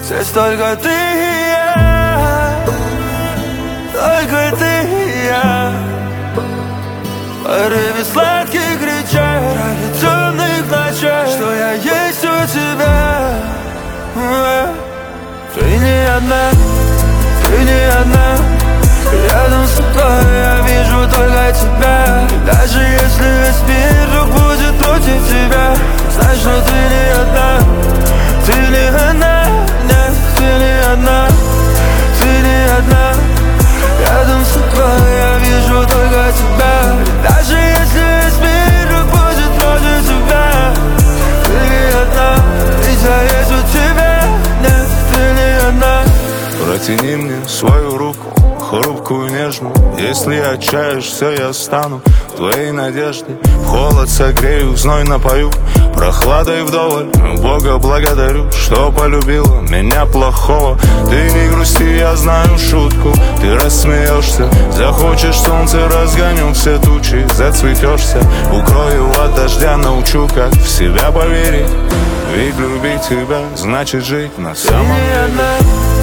Здесь только ты и я, только ты и я. В порыве сладких речей, ради темных ночей, что я есть у тебя. Ты не одна, ты не одна. Рядом с тобой я вижу только тебя. И даже если весь мир вдруг будет против тебя, знай, что ты не одна, ты не одна. Нет, ты не одна, ты не одна. Рядом с тобой я вижу только тебя. И даже если весь мир вдруг будет против тебя, ты не одна, ведь я есть у тебя. Нет, ты не одна. Протяни мне свою руку, хрупкую, нежную. Если отчаешься, я стану твоей надеждой. В холод согрею, зной напою, прохладой вдоволь. Бога благодарю, что полюбила меня плохого. Ты не грусти, я знаю шутку, ты рассмеешься. Захочешь солнце, разгоню все тучи, зацветешься. Укрою от дождя, научу, как в себя поверить. Ведь любить тебя значит жить на самом деле.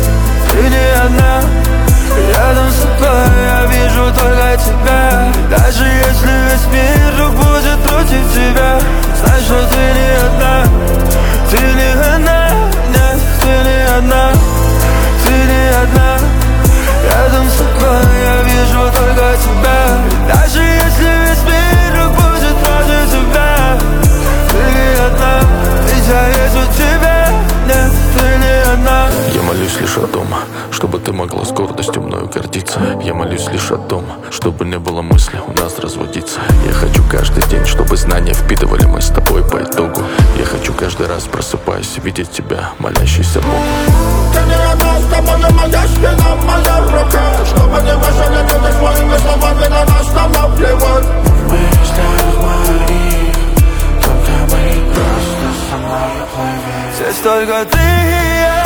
Ты не одна, рядом с тобой я вижу только тебя. И даже если весь мир вдруг будет против тебя, знай, что ты не одна, ты не одна. Нет, ты не одна, ты не одна. Рядом с тобой я вижу только тебя. И даже если весь мир вдруг будет против тебя, ты не одна, ведь я есть у тебя. Нет, ты не одна. Я молюсь лишь о том, чтобы ты могла с гордостью мною гордиться. Я молюсь лишь о том, чтобы не было мысли у нас разводиться. Я хочу каждый день, чтобы знания впитывали мы с тобой по итогу. Я хочу каждый раз, просыпаясь, видеть тебя, молящийся Богу. Ты не одна, с тобой моя спина, моя рука. Чтобы не важили люди своими словами, на нас нам наплевать. В мыслях моих только мы, просто со мной плывем. Здесь только ты и я,